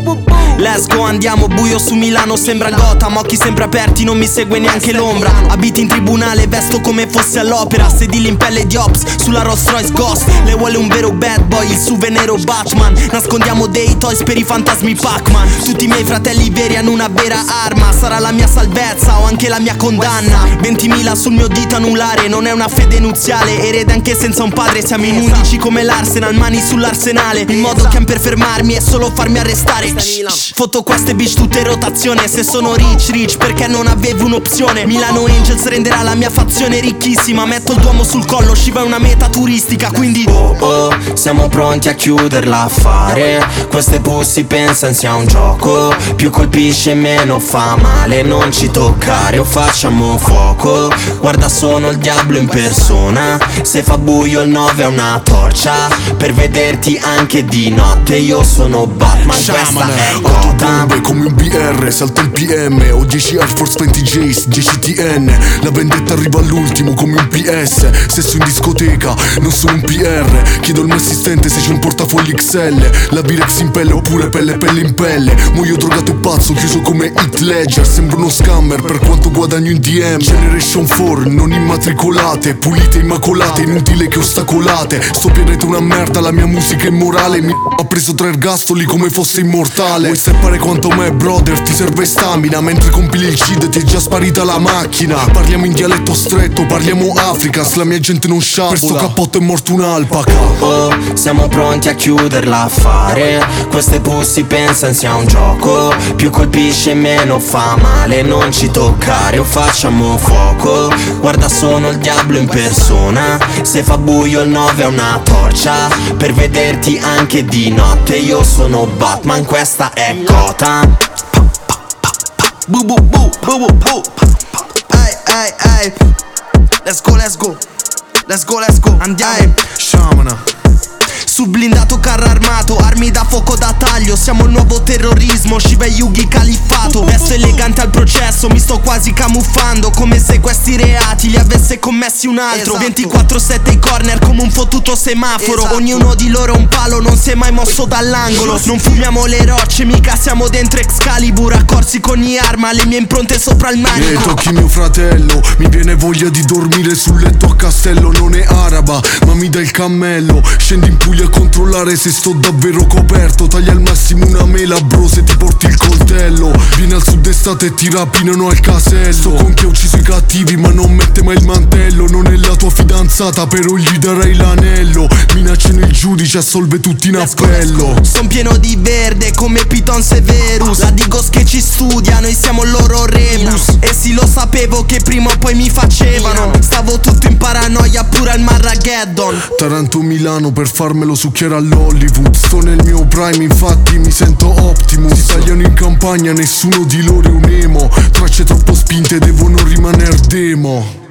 Let's go, andiamo, buio su Milano, sembra Gotham, occhi sempre aperti, non mi segue neanche l'ombra. Abiti in tribunale, vesto come fosse all'opera, sedili in pelle di Ops, sulla Rolls Royce Ghost. Le vuole un vero bad boy, il suo venero Batman. Nascondiamo dei toys per i fantasmi Pac-Man. Tutti i miei fratelli veri hanno una vera arma. Sarà la mia salvezza o anche la mia condanna. 20.000 sul mio dito anulare, non è una fede nuziale. Erede anche senza un padre, siamo in 11 come l'Arsenal, mani sull'arsenale. Il modo che han per fermarmi è solo farmi arrestare. Foto queste bitch tutte in rotazione. Se sono rich perché non avevo un'opzione. Milano Angels renderà la mia fazione ricchissima. Metto il Duomo sul collo, Shiva è una meta turistica. Quindi siamo pronti a chiuderla a fare. Queste pussy pensano sia un gioco. Più colpisce meno fa male. Non ci toccare o facciamo fuoco. Guarda sono il diavolo in persona. Se fa buio il 9 è una torcia. Per vederti anche di notte. Io sono Batman, questa è Gotham. Come un BR, salta il PM. Ho 10 Air Force 20 J's, 10 TN. La vendetta arriva all'ultimo come un PS. Sesso in discoteca, non sono un PR. Chiedo al mio assistente se c'è un portafogli XL. La Virex in pelle oppure pelle in pelle. Muoio drogato e pazzo, chiuso come Heath Ledger. Sembro uno scammer per quanto guadagno in DM. Generation 4, non immatricolate. Pulite, immacolate, inutile che ostacolate. Sto pianeta è una merda, la mia musica è immorale. Mi ha preso 3 ergastoli come fosse immortale. Vuoi steppare quanto me, brother, ti serve stamina. Mentre compili il CID ti è già sparita la macchina. Parliamo in dialetto stretto, parliamo Africans. La mia gente non sciabola, per sto cappotto è morto un'alpaca. Siamo pronti a chiuderla a fare. Queste pussy pensano sia un gioco. Più colpisce meno fa male. Non ci toccare o facciamo fuoco. Guarda sono il diavolo in persona. Se fa buio il 9 è una torcia. Per vederti anche di notte. Io sono Batman, questa è Gotham. bu bu bu bu bu bu. Ay. Let's go. Andiamo. Shamana. Su blindato carro armato, armi da fuoco da taglio. Siamo il nuovo terrorismo, Shiva e Yugi califfato. Resto elegante al processo, mi sto quasi camuffando. Come se questi reati li avesse commessi un altro. 24/7 i corner come un fottuto semaforo. Ognuno di loro un palo, non si è mai mosso dall'angolo. Non fumiamo le rocce, mica siamo dentro Excalibur. Accorsi con ogni arma, le mie impronte sopra il manico. Tocchi mio fratello, mi viene voglia di dormire sul letto a castello. Non è araba, ma mi dà il cammello. Scendi in Puglia a controllare se sto davvero coperto. Taglia al massimo una mela, bro, se ti porti il coltello. Vieni al sud estate e ti rapinano al casello. Sto con chi ha ucciso i cattivi ma non mette mai il mantello. Non è la tua fidanzata però gli darai l'anello. Minacciano il giudice, assolve tutti in appello. Son pieno di verde come Piton Severus. La Digos che ci studia, noi siamo il loro rebus. E sì lo sapevo che prima o poi mi facevano. Stavo tutto in paranoia pure al Marrageddon. Taranto Milano per farmelo succhiare all'Hollywood. Sto nel mio prime infatti mi sento Optimus. Si tagliano in campagna, nessuno di loro è un emo. Tracce troppo spinte devono rimanere demo.